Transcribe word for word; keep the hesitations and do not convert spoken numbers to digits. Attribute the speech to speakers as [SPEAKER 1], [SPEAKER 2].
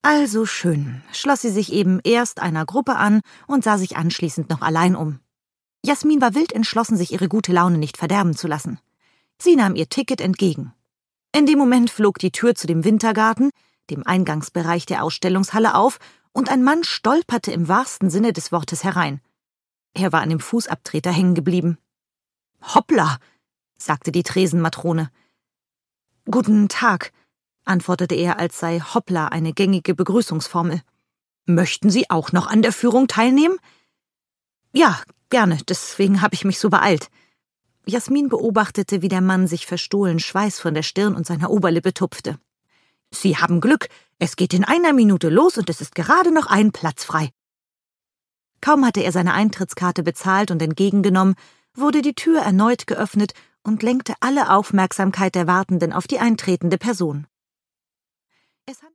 [SPEAKER 1] Also schön, schloss sie sich eben erst einer Gruppe an und sah sich anschließend noch allein um. Jasmin war wild entschlossen, sich ihre gute Laune nicht verderben zu lassen. Sie nahm ihr Ticket entgegen. In dem Moment flog die Tür zu dem Wintergarten, dem Eingangsbereich der Ausstellungshalle, auf und ein Mann stolperte im wahrsten Sinne des Wortes herein. Er war an dem Fußabtreter hängen geblieben. »Hoppla«, sagte die Tresenmatrone. »Guten Tag«, antwortete er, als sei »Hoppla« eine gängige Begrüßungsformel. »Möchten Sie auch noch an der Führung teilnehmen?« »Ja, gerne, deswegen habe ich mich so beeilt.« Jasmin beobachtete, wie der Mann sich verstohlen Schweiß von der Stirn und seiner Oberlippe tupfte. »Sie haben Glück, es geht in einer Minute los und es ist gerade noch ein Platz frei.« Kaum hatte er seine Eintrittskarte bezahlt und entgegengenommen, wurde die Tür erneut geöffnet und lenkte alle Aufmerksamkeit der Wartenden auf die eintretende Person. Es